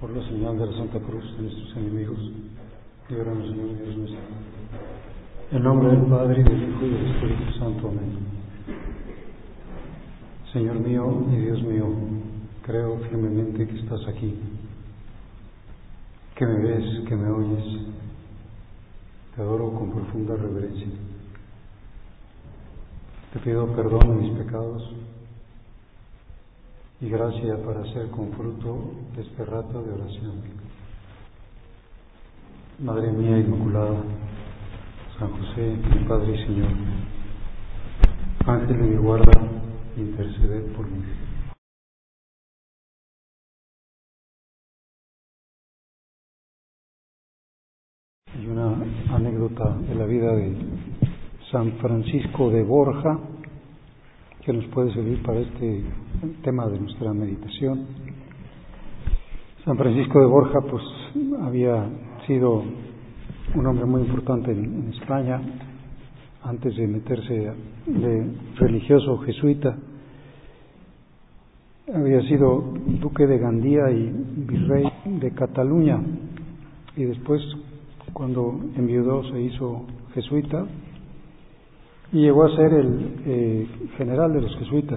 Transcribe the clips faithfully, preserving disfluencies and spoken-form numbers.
Por la señal de la Santa Cruz de nuestros enemigos, líbranos, Señor Dios nuestro. En nombre del Padre, y del Hijo, y del Espíritu Santo. Amén. Señor mío y Dios mío, creo firmemente que estás aquí, que me ves, que me oyes. Te adoro con profunda reverencia. Te pido perdón de mis pecados y gracia para hacer con fruto este rato de oración. Madre mía Inmaculada, San José, mi Padre y Señor, Ángel de mi guarda, interceded por mí. Hay una anécdota de la vida de San Francisco de Borja que nos puede servir para este tema de nuestra meditación. San Francisco de Borja pues había sido un hombre muy importante en, en España antes de meterse de religioso jesuita. Había sido duque de Gandía y virrey de Cataluña, y después, cuando enviudó, se hizo jesuita y llegó a ser el eh, general de los jesuitas.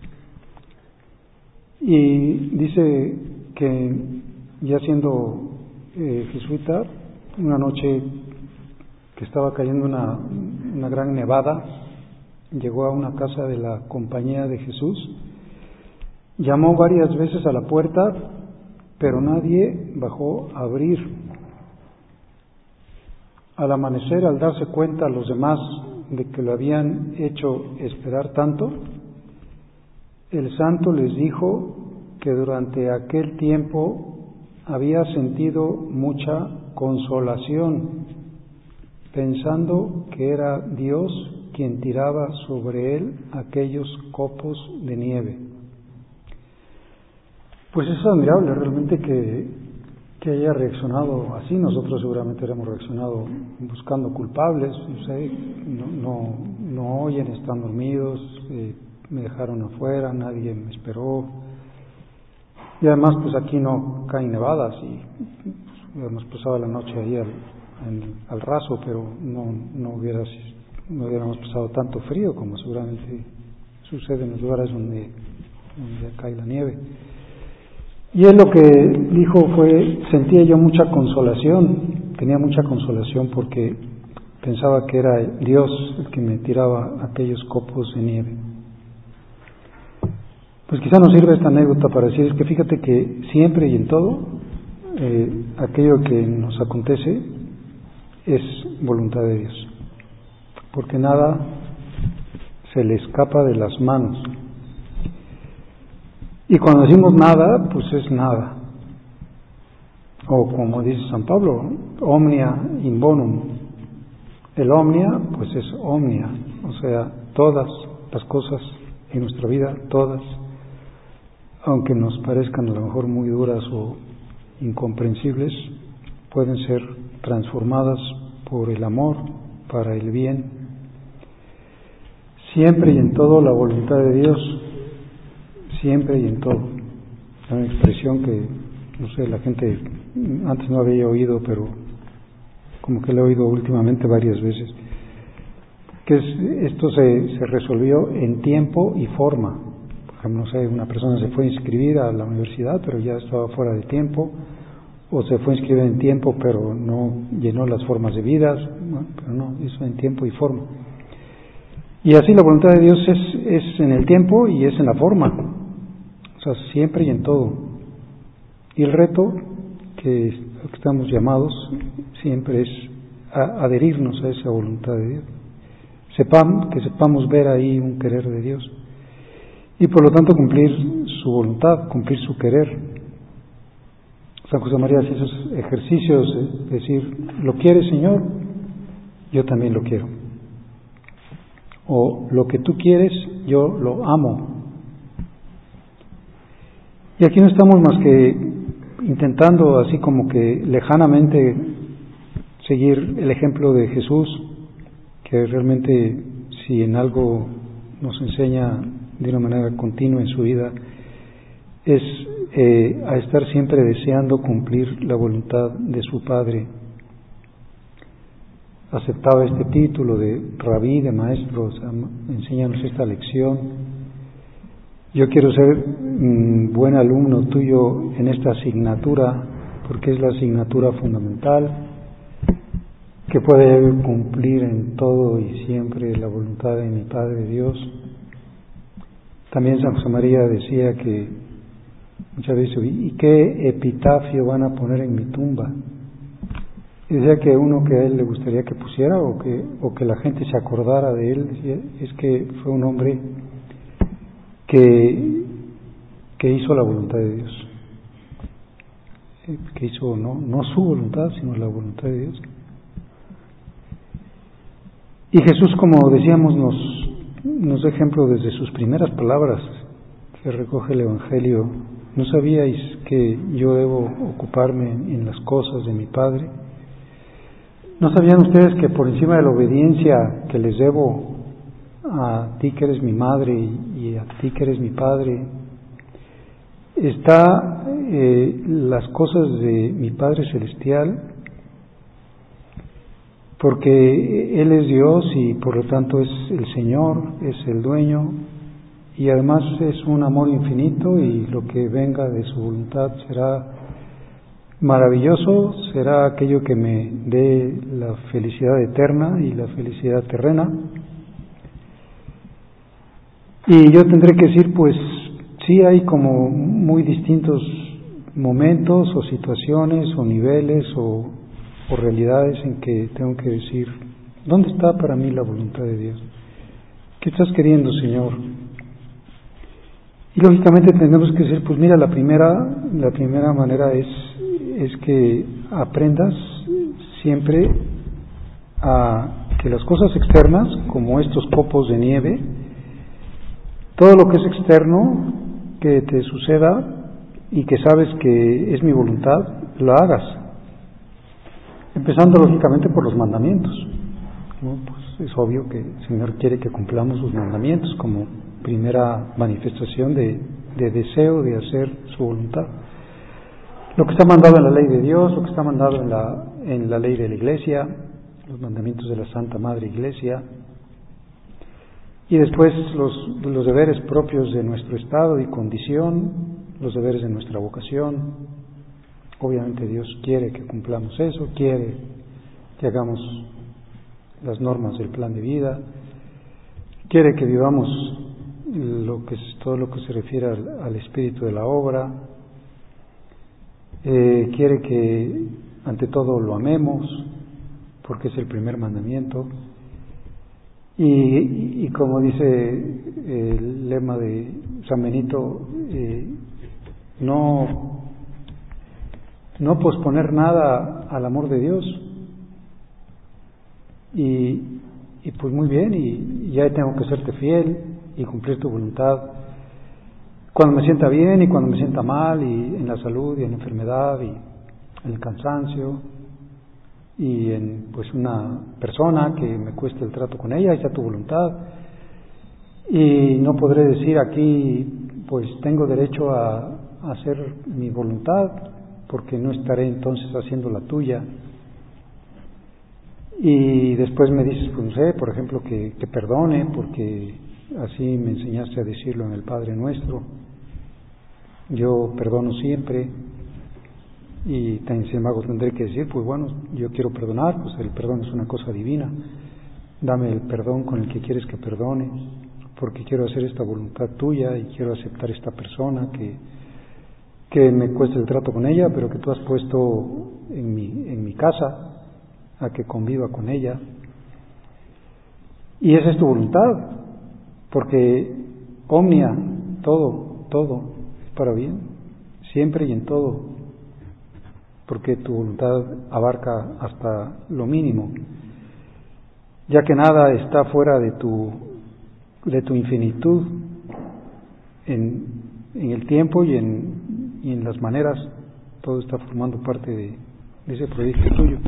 Y dice que ya siendo eh, jesuita, una noche que estaba cayendo una, una gran nevada, llegó a una casa de la Compañía de Jesús, llamó varias veces a la puerta, pero nadie bajó a abrir. Al amanecer, al darse cuenta los demás de que lo habían hecho esperar tanto, el santo les dijo que durante aquel tiempo había sentido mucha consolación, pensando que era Dios quien tiraba sobre él aquellos copos de nieve. Pues es admirable realmente que, que haya reaccionado así. Nosotros seguramente hubiéramos reaccionado buscando culpables, no sé, no, no, no oyen, están dormidos, eh, me dejaron afuera, nadie me esperó. Y además pues aquí no caen nevadas y pues, hemos pasado la noche ahí al, al, al raso, pero no, no, hubiera, no hubiéramos pasado tanto frío como seguramente sucede en los lugares donde, donde cae la nieve. Y él lo que dijo fue: sentía yo mucha consolación, tenía mucha consolación porque pensaba que era Dios el que me tiraba aquellos copos de nieve. Pues quizá nos sirve esta anécdota para decir que fíjate que siempre y en todo, eh, aquello que nos acontece es voluntad de Dios, porque nada se le escapa de las manos. Y cuando decimos nada, pues es nada. O como dice San Pablo, omnia in bonum. El omnia, pues es omnia. O sea, todas las cosas en nuestra vida, todas, aunque nos parezcan a lo mejor muy duras o incomprensibles, pueden ser transformadas por el amor, para el bien. Siempre y en todo la voluntad de Dios. Siempre y en todo. Es una expresión que, no sé, la gente antes no había oído, pero como que la he oído últimamente varias veces. Que es, esto se, se resolvió en tiempo y forma. Por ejemplo, no sé, una persona se fue a inscribir a la universidad, pero ya estaba fuera de tiempo, o se fue a inscribir en tiempo, pero no llenó las formas debidas. Bueno, pero no, eso en tiempo y forma. Y así la voluntad de Dios es, es en el tiempo y es en la forma. O sea, siempre y en todo. Y el reto que estamos llamados siempre es a adherirnos a esa voluntad de Dios. Sepamos, que sepamos ver ahí un querer de Dios. Y por lo tanto cumplir su voluntad, cumplir su querer. San José María hace esos ejercicios, es decir, ¿lo quieres, Señor? Yo también lo quiero. O lo que tú quieres, yo lo amo. Y aquí no estamos más que intentando así como que lejanamente seguir el ejemplo de Jesús, que realmente si en algo nos enseña de una manera continua en su vida, es eh, a estar siempre deseando cumplir la voluntad de su Padre. Aceptaba este título de rabí, de maestro, o sea, enséñanos esta lección. Yo quiero ser un buen alumno tuyo en esta asignatura, porque es la asignatura fundamental, que puede cumplir en todo y siempre la voluntad de mi Padre Dios. También San José María decía que muchas veces, ¿y qué epitafio van a poner en mi tumba? Y decía que uno que a él le gustaría que pusiera o que, o que la gente se acordara de él, decía, es que fue un hombre que, que hizo la voluntad de Dios, que hizo no, no su voluntad, sino la voluntad de Dios. Y Jesús, como decíamos, nos, nos da ejemplo desde sus primeras palabras que recoge el Evangelio. ¿No sabíais que yo debo ocuparme en las cosas de mi Padre? ¿No sabían ustedes que por encima de la obediencia que les debo a ti que eres mi madre y a ti que eres mi padre, está eh, las cosas de mi Padre Celestial? Porque Él es Dios y por lo tanto es el Señor, es el dueño, y además es un amor infinito, y lo que venga de su voluntad será maravilloso, será aquello que me dé la felicidad eterna y la felicidad terrena. Y yo tendré que decir, pues sí, hay como muy distintos momentos o situaciones o niveles o, o realidades en que tengo que decir, ¿dónde está para mí la voluntad de Dios? ¿Qué estás queriendo, Señor? Y lógicamente tenemos que decir, pues mira, la primera, la primera manera es, es que aprendas siempre a que las cosas externas, como estos copos de nieve, todo lo que es externo que te suceda y que sabes que es mi voluntad, lo hagas. Empezando lógicamente por los mandamientos, ¿no? Pues es obvio que el Señor quiere que cumplamos sus mandamientos como primera manifestación de, de deseo de hacer su voluntad. Lo que está mandado en la ley de Dios, lo que está mandado en la, en la ley de la Iglesia, los mandamientos de la Santa Madre Iglesia, y después los, los deberes propios de nuestro estado y condición, los deberes de nuestra vocación. Obviamente Dios quiere que cumplamos eso, quiere que hagamos las normas del plan de vida, quiere que vivamos lo que es todo lo que se refiere al, al espíritu de la obra, eh, quiere que ante todo lo amemos, porque es el primer mandamiento. Y, y como dice el lema de San Benito, eh, no, no posponer nada al amor de Dios. Y, y pues muy bien, y ya tengo que serte fiel y cumplir tu voluntad cuando me sienta bien y cuando me sienta mal, y en la salud y en la enfermedad y en el cansancio, y en pues una persona que me cueste el trato con ella, está tu voluntad. Y no podré decir aquí, pues tengo derecho a, a hacer mi voluntad, porque no estaré entonces haciendo la tuya. Y después me dices, pues no sé, por ejemplo, que, que perdone, porque así me enseñaste a decirlo en el Padre Nuestro. Yo perdono siempre. Y sin embargo tendré que decir, pues bueno, yo quiero perdonar, pues el perdón es una cosa divina. Dame el perdón con el que quieres que perdone, porque quiero hacer esta voluntad tuya y quiero aceptar esta persona que, que me cueste el trato con ella, pero que tú has puesto en mi, en mi casa, a que conviva con ella. Y esa es tu voluntad, porque omnia, todo, todo es para bien, siempre y en todo, porque tu voluntad abarca hasta lo mínimo, ya que nada está fuera de tu, de tu infinitud en, en el tiempo y en, y en las maneras. Todo está formando parte de, de ese proyecto tuyo.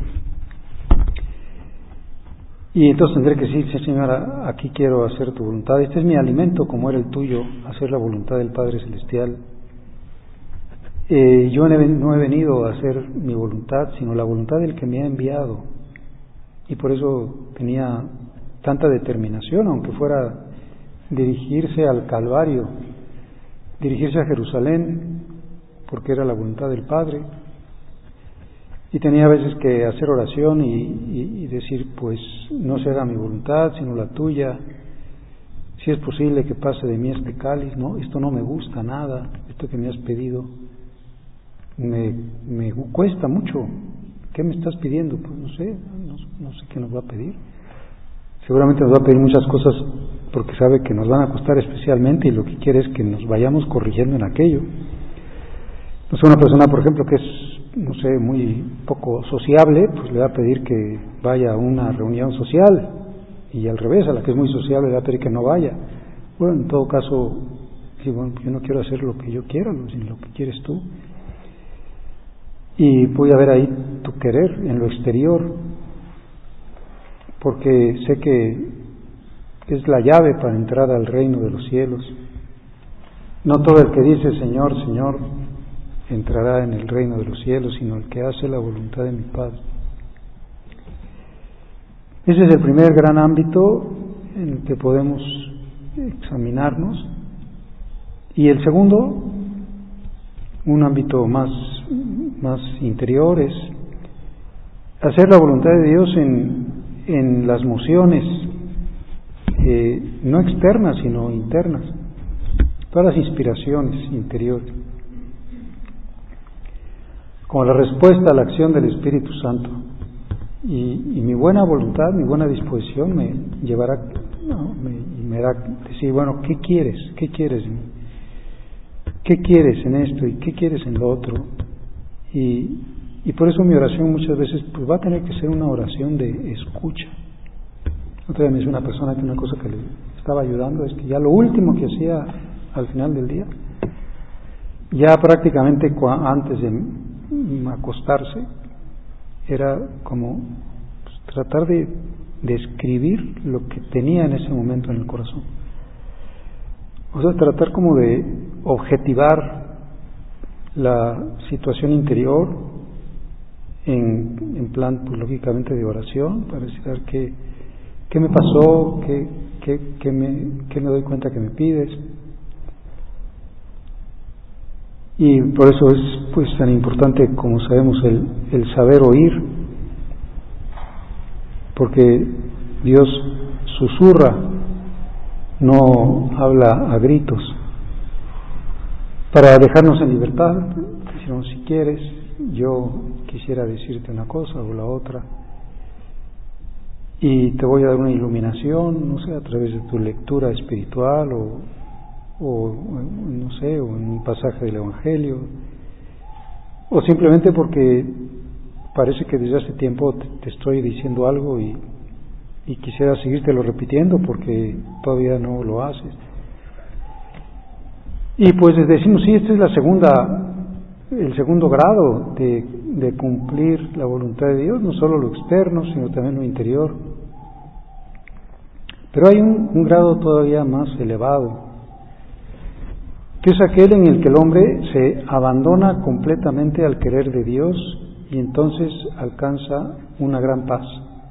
Y entonces tendré que decir, sí, Señora, aquí quiero hacer tu voluntad, este es mi alimento como era el tuyo, hacer la voluntad del Padre Celestial. eh, yo no he venido a hacer mi voluntad, sino la voluntad del que me ha enviado. Y por eso tenía tanta determinación, aunque fuera dirigirse al Calvario, dirigirse a Jerusalén, porque era la voluntad del Padre. Y tenía a veces que hacer oración y, y, y decir, pues no se haga mi voluntad, sino la tuya. Si es posible que pase de mí este cáliz, no, esto no me gusta nada, esto que me has pedido me, me cuesta mucho. ¿Qué me estás pidiendo? Pues no sé, no, no sé qué nos va a pedir. Seguramente nos va a pedir muchas cosas porque sabe que nos van a costar especialmente, y lo que quiere es que nos vayamos corrigiendo en aquello. No sé, una persona, por ejemplo, que es, no sé, muy poco sociable, pues le va a pedir que vaya a una reunión social, y al revés, a la que es muy sociable le va a pedir que no vaya. Bueno, en todo caso, sí, bueno, yo no quiero hacer lo que yo quiero, sino lo que quieres tú. Y voy a ver ahí tu querer en lo exterior, porque sé que es la llave para entrar al reino de los cielos. No todo el que dice Señor, Señor entrará en el reino de los cielos, sino el que hace la voluntad de mi Padre. Ese es el primer gran ámbito en el que podemos examinarnos. Y el segundo, un ámbito más, más interior, es hacer la voluntad de Dios en, en las mociones, eh, no externas, sino internas, todas las inspiraciones interiores, como la respuesta a la acción del Espíritu Santo. Y, y mi buena voluntad, mi buena disposición me llevará, no, me, me hará decir, bueno, ¿qué quieres? ¿Qué quieres de mí? ¿Qué quieres en esto y qué quieres en lo otro? Y, y por eso mi oración muchas veces pues va a tener que ser una oración de escucha. Otra vez me dice una persona que una cosa que le estaba ayudando es que ya lo último que hacía al final del día, ya prácticamente antes de acostarse, era como pues, tratar de, de escribir lo que tenía en ese momento en el corazón. O sea, tratar como de objetivar la situación interior en, en plan, pues lógicamente de oración, para decir qué, qué me pasó, qué, qué, qué, me, qué me doy cuenta que me pides. Y por eso es pues tan importante, como sabemos, el, el saber oír, porque Dios susurra, no habla a gritos, para dejarnos en libertad. Decimos, si quieres, yo quisiera decirte una cosa o la otra, y te voy a dar una iluminación, no sé, a través de tu lectura espiritual o o no sé, o en un pasaje del Evangelio, o simplemente porque parece que desde hace tiempo te, te estoy diciendo algo y, y quisiera seguírtelo repitiendo porque todavía no lo haces. Y pues decimos, sí, esta es la segunda, el segundo grado de, de cumplir la voluntad de Dios, no solo lo externo, sino también lo interior. Pero hay un, un grado todavía más elevado, que es aquel en el que el hombre se abandona completamente al querer de Dios y entonces alcanza una gran paz.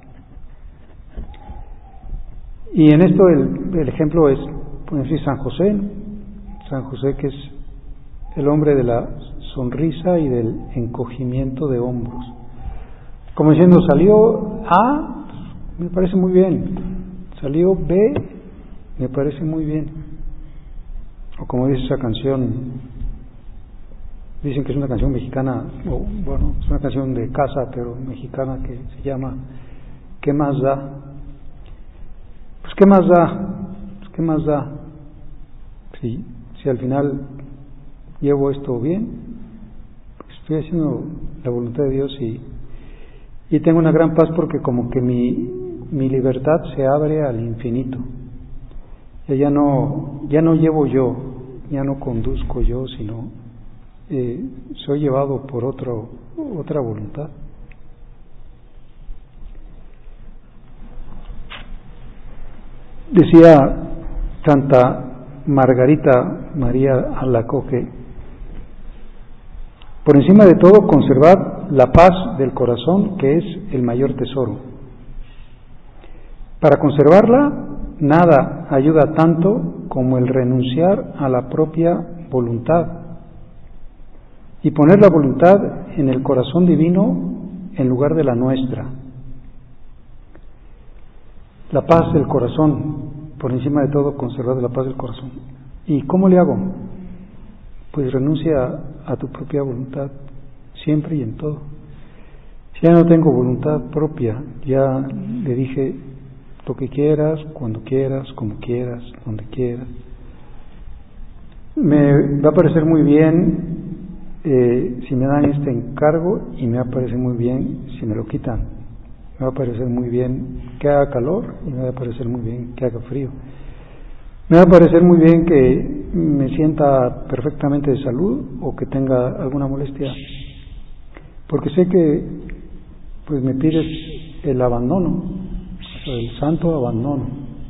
Y en esto el, el ejemplo es, por decir, San José, San José que es el hombre de la sonrisa y del encogimiento de hombros. Como diciendo, salió A, me parece muy bien, salió B, me parece muy bien. O como dice esa canción, dicen que es una canción mexicana, o bueno, es una canción de casa, pero mexicana, que se llama ¿qué más da? Pues ¿qué más da? Pues ¿qué más da? Si, si al final llevo esto bien, pues estoy haciendo la voluntad de Dios y, y tengo una gran paz, porque como que mi, mi libertad se abre al infinito. Ya no, ya no llevo yo, ya no conduzco yo, sino eh, soy llevado por otro, otra voluntad. Decía Santa Margarita María Alacoque Por encima de todo, conservad la paz del corazón, que es el mayor tesoro. Para conservarla, nada ayuda tanto como el renunciar a la propia voluntad y poner la voluntad en el corazón divino en lugar de la nuestra. La paz del corazón, por encima de todo, conservad la paz del corazón. ¿Y cómo le hago? Pues renuncia a tu propia voluntad, siempre y en todo. Si ya no tengo voluntad propia, ya le dije lo que quieras, cuando quieras, como quieras, donde quieras. Me va a parecer muy bien eh, si me dan este encargo y me va a parecer muy bien si me lo quitan. Me va a parecer muy bien que haga calor y me va a parecer muy bien que haga frío. Me va a parecer muy bien que me sienta perfectamente de salud o que tenga alguna molestia, porque sé que pues me pides el abandono, o sea, el santo abandono,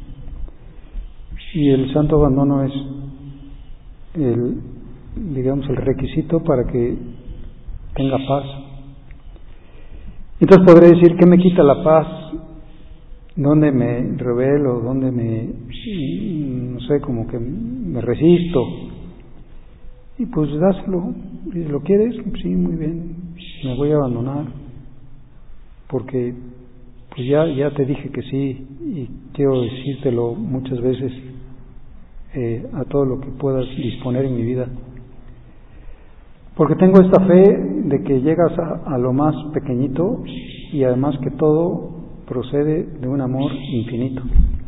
y el santo abandono es el, digamos, el requisito para que tenga paz. Entonces podré decir, ¿qué me quita la paz? ¿Dónde me rebelo? ¿Dónde me, no sé, como que me resisto? Y pues dáselo. Si lo quieres, sí, muy bien, me voy a abandonar, porque pues ya, ya te dije que sí, y quiero decírtelo muchas veces eh, a todo lo que puedas disponer en mi vida. Porque tengo esta fe de que llegas a, a lo más pequeñito y además que todo procede de un amor infinito.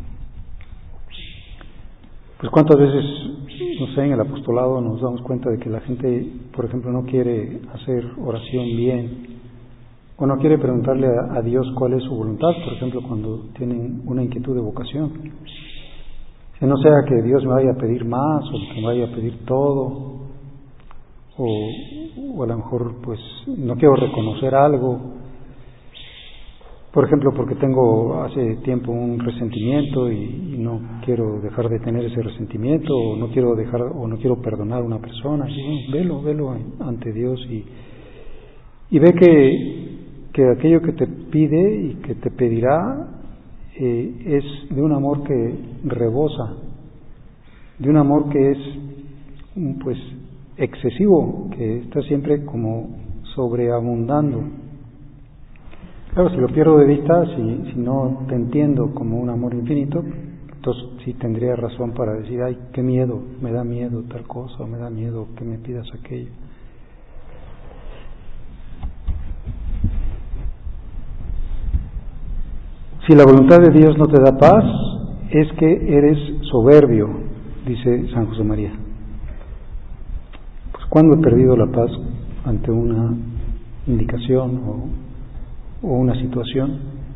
Pues cuántas veces, no sé, en el apostolado nos damos cuenta de que la gente, por ejemplo, no quiere hacer oración bien, o no quiere preguntarle a, a Dios cuál es su voluntad, por ejemplo, cuando tienen una inquietud de vocación. Que no sea que Dios me vaya a pedir más, o que me vaya a pedir todo, o, o a lo mejor pues no quiero reconocer algo. Por ejemplo, porque tengo hace tiempo un resentimiento y, y no quiero dejar de tener ese resentimiento, o no quiero dejar o no quiero perdonar a una persona. Y bueno, velo, velo ante Dios y, y ve que, que aquello que te pide y que te pedirá eh, es de un amor que rebosa, de un amor que es pues excesivo, que está siempre como sobreabundando. Claro, si lo pierdo de vista, si, si no te entiendo como un amor infinito, entonces sí tendría razón para decir, ay, qué miedo, me da miedo tal cosa, o me da miedo que me pidas aquello. Si la voluntad de Dios no te da paz, es que eres soberbio, dice San José María. Pues ¿cuándo he perdido la paz ante una indicación o o una situación?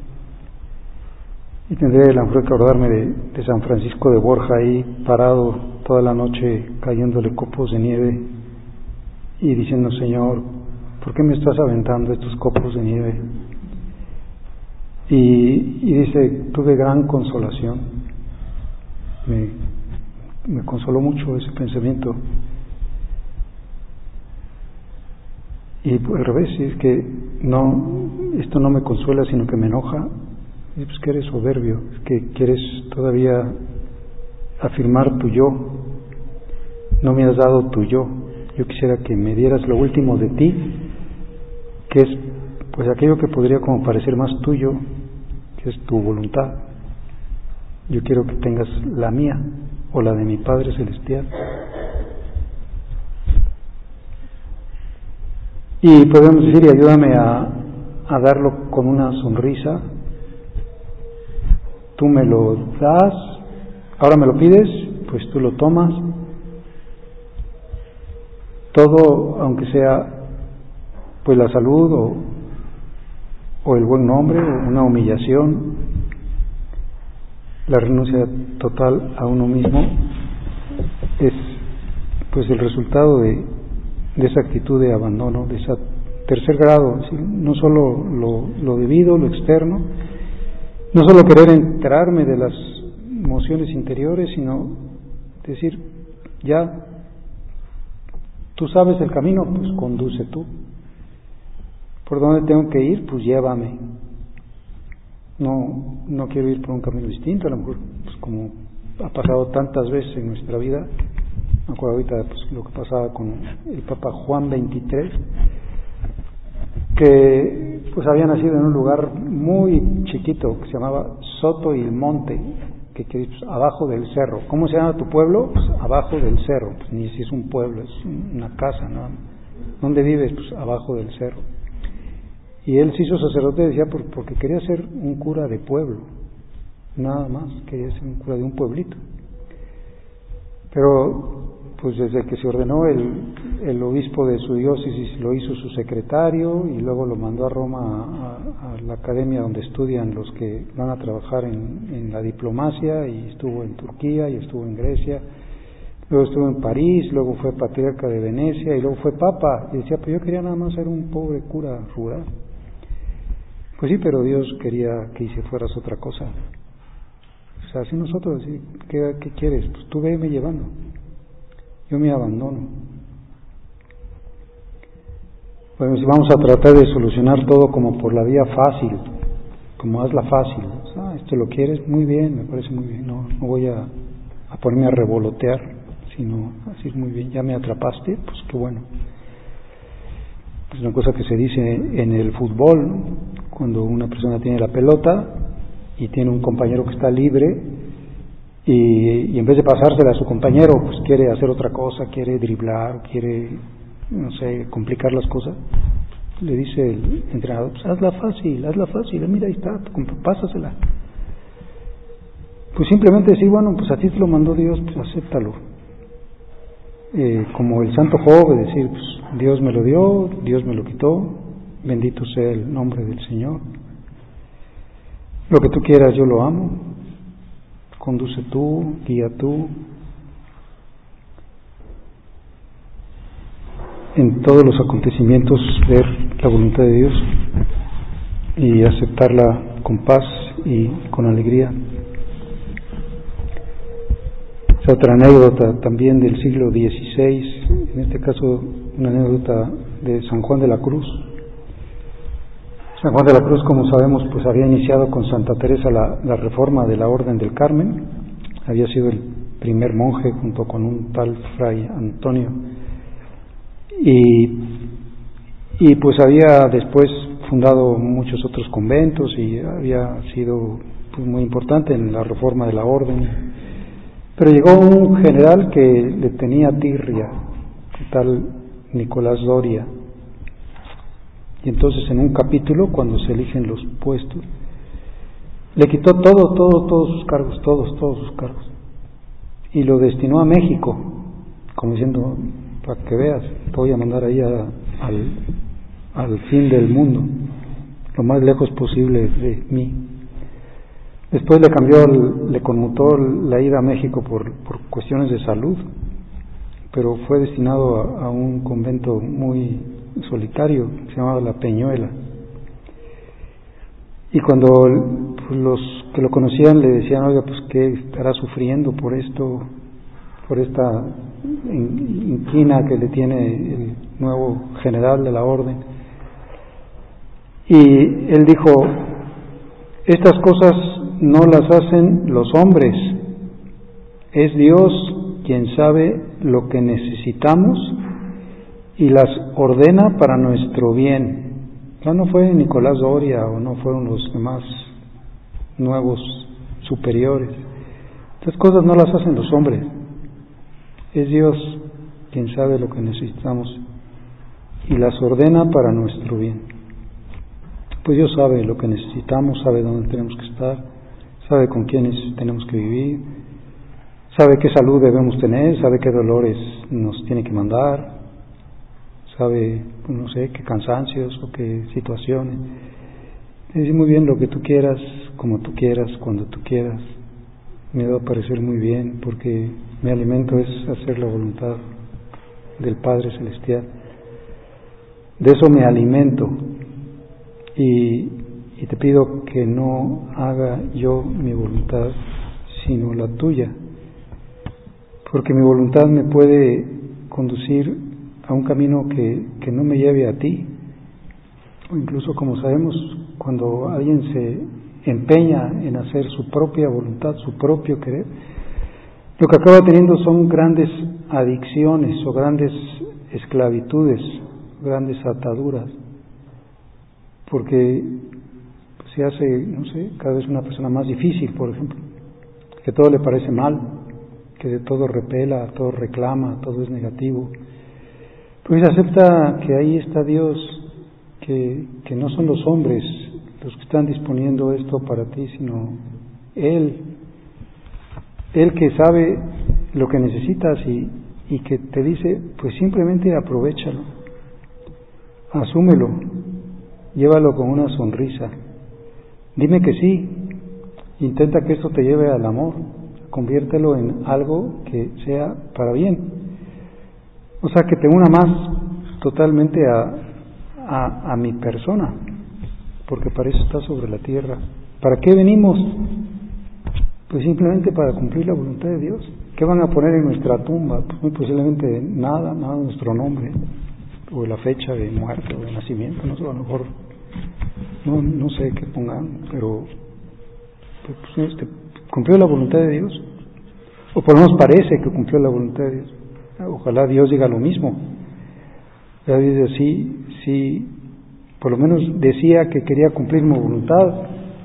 Y tendré a lo mejor que acordarme de, de San Francisco de Borja ahí parado toda la noche cayéndole copos de nieve y diciendo, Señor, ¿por qué me estás aventando estos copos de nieve? Y, y dice, tuve gran consolación, me, me consoló mucho ese pensamiento. Y al revés, si es que no, esto no me consuela, sino que me enoja, es pues que eres soberbio, es que quieres todavía afirmar tu yo, no me has dado tu yo, yo quisiera que me dieras lo último de ti, que es pues aquello que podría como parecer más tuyo, que es tu voluntad. Yo quiero que tengas la mía o la de mi Padre Celestial. Y podemos decir, y ayúdame a, a darlo con una sonrisa. Tú me lo das, ahora me lo pides, pues tú lo tomas. Todo, aunque sea pues la salud o, o el buen nombre o una humillación, la renuncia total a uno mismo es pues el resultado de de esa actitud de abandono, de ese tercer grado, ¿sí? No solo lo, lo debido, lo externo, no solo querer enterarme de las emociones interiores, sino decir, ya Tú sabes el camino, pues conduce tú. ¿Por dónde tengo que ir? Pues llévame. No, no quiero ir por un camino distinto, a lo mejor, pues como ha pasado tantas veces en nuestra vida. Me acuerdo ahorita pues, lo que pasaba con el Papa Juan veintitrés, que pues había nacido en un lugar muy chiquito que se llamaba Soto y el Monte, que quiere decir pues, abajo del cerro. ¿Cómo se llama tu pueblo? Pues abajo del cerro. Pues, ni si es un pueblo, es una casa, ¿no? ¿Dónde vives? Pues abajo del cerro. Y él se hizo sacerdote, decía, porque quería ser un cura de pueblo, nada más, quería ser un cura de un pueblito. Pero pues desde que se ordenó el, el obispo de su diócesis lo hizo su secretario y luego lo mandó a Roma a, a, a la academia donde estudian los que van a trabajar en, en la diplomacia, y estuvo en Turquía y estuvo en Grecia, luego estuvo en París, luego fue patriarca de Venecia y luego fue papa, y decía, pues yo quería nada más ser un pobre cura rural. Pues sí, pero Dios quería que si fueras otra cosa. O sea, si nosotros, ¿qué, qué quieres? Pues tú veme llevando. Yo me abandono. Bueno, si vamos a tratar de solucionar todo como por la vía fácil, como hazla fácil. Ah, esto lo quieres, muy bien, me parece muy bien. No, no voy a, a ponerme a revolotear, sino así muy bien. Ya me atrapaste, pues qué bueno. Es una cosa que se dice en el fútbol, ¿no? Cuando una persona tiene la pelota y tiene un compañero que está libre y, y en vez de pasársela a su compañero, pues quiere hacer otra cosa, quiere driblar, quiere, no sé, complicar las cosas, le dice el entrenador, pues hazla fácil, hazla fácil, mira, ahí está, pásasela. Pues simplemente decir, bueno, pues a ti te lo mandó Dios, pues acéptalo. Eh, como el santo Job, es decir, pues Dios me lo dio, Dios me lo quitó, bendito sea el nombre del Señor. Lo que tú quieras yo lo amo, conduce tú, guía tú. En todos los acontecimientos ver la voluntad de Dios y aceptarla con paz y con alegría. Es otra anécdota también del siglo dieciséis, en este caso una anécdota de San Juan de la Cruz. San Juan de la Cruz, como sabemos, pues había iniciado con Santa Teresa la, la reforma de la Orden del Carmen, había sido el primer monje junto con un tal Fray Antonio, y, y pues había después fundado muchos otros conventos y había sido pues, muy importante en la reforma de la Orden. Pero llegó un general que le tenía tirria, tal Nicolás Doria, y entonces en un capítulo, cuando se eligen los puestos, le quitó todo, todo, todos sus cargos, todos, todos sus cargos, y lo destinó a México, como diciendo, para que veas, te voy a mandar ahí a, al, al fin del mundo, lo más lejos posible de mí. Después le cambió, le conmutó la ida a México por, por cuestiones de salud, pero fue destinado a, a un convento muy solitario, que se llamaba La Peñuela. Y cuando pues, los que lo conocían le decían, oiga, pues que estará sufriendo por esto, por esta inquina que le tiene el nuevo general de la orden. Y él dijo, estas cosas no las hacen los hombres, es Dios quien sabe lo que necesitamos y las ordena para nuestro bien. No, no fue Nicolás Doria o no fueron los demás nuevos superiores. Estas cosas no las hacen los hombres, es Dios quien sabe lo que necesitamos y las ordena para nuestro bien. Pues Dios sabe lo que necesitamos, sabe dónde tenemos que estar, sabe con quiénes tenemos que vivir, sabe qué salud debemos tener, sabe qué dolores nos tiene que mandar, sabe, no sé, qué cansancios o qué situaciones. Dice muy bien lo que tú quieras, como tú quieras, cuando tú quieras. Me va a parecer muy bien porque mi alimento es hacer la voluntad del Padre Celestial. De eso me alimento. Y, y te pido que no haga yo mi voluntad, sino la tuya, porque mi voluntad me puede conducir a un camino que, que no me lleve a ti. O incluso, como sabemos, cuando alguien se empeña en hacer su propia voluntad, su propio querer, lo que acaba teniendo son grandes adicciones o grandes esclavitudes, grandes ataduras, porque se hace, no sé, cada vez una persona más difícil, por ejemplo, que todo le parece mal, que de todo repela, todo reclama, todo es negativo. Pues acepta que ahí está Dios, que, que no son los hombres los que están disponiendo esto para ti, sino Él, Él que sabe lo que necesitas y, y que te dice, pues simplemente aprovéchalo, asúmelo, llévalo con una sonrisa, dime que sí, intenta que esto te lleve al amor, conviértelo en algo que sea para bien, o sea, que te una más totalmente a, a, a mi persona, porque para eso está sobre la tierra. ¿Para qué venimos? Pues simplemente para cumplir la voluntad de Dios. ¿Qué van a poner en nuestra tumba? Pues muy posiblemente nada, nada de nuestro nombre, o la fecha de muerte o de nacimiento, no sé, a lo mejor, no, no sé qué pongan, pero pues, este, cumplió la voluntad de Dios, o por lo menos parece que cumplió la voluntad de Dios. Ojalá Dios diga lo mismo. Ya dice, sí, sí, por lo menos decía que quería cumplir mi voluntad,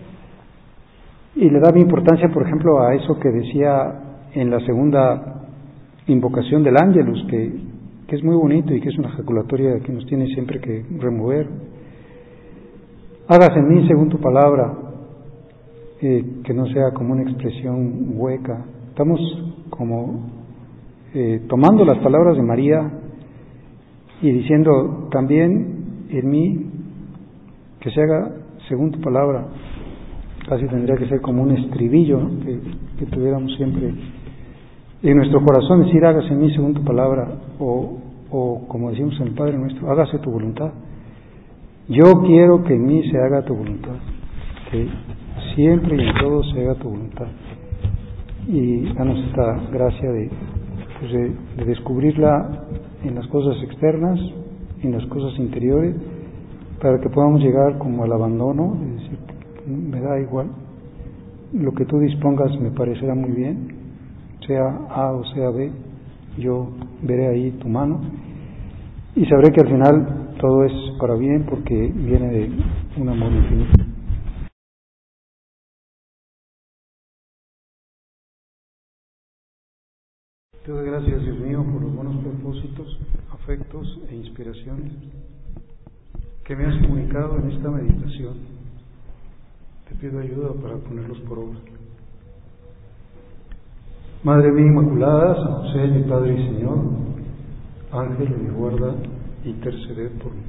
y le daba importancia, por ejemplo, a eso que decía en la segunda invocación del Ángelus, que, que es muy bonito y que es una ejaculatoria que nos tiene siempre que remover. Hágase en mí según tu palabra, eh, que no sea como una expresión hueca. Estamos como eh, tomando las palabras de María y diciendo también en mí que se haga según tu palabra. Casi tendría que ser como un estribillo, ¿no? que, que tuviéramos siempre en nuestro corazón, decir hágase en mí según tu palabra, o, o como decimos en el Padre Nuestro, hágase tu voluntad. Yo quiero que en mí se haga tu voluntad, que siempre y en todo se haga tu voluntad, y danos esta gracia de, pues de, de descubrirla en las cosas externas, en las cosas interiores, para que podamos llegar como al abandono, es decir, me da igual, lo que tú dispongas me parecerá muy bien, sea A o sea B, yo veré ahí tu mano y sabré que al final todo es para bien porque viene de un amor infinito. Te doy gracias, Dios mío, por los buenos propósitos, afectos e inspiraciones que me has comunicado en esta meditación. Te pido ayuda para ponerlos por obra. Madre mía Inmaculada, San José, mi Padre y Señor, Ángel de mi guarda, interceded por mí.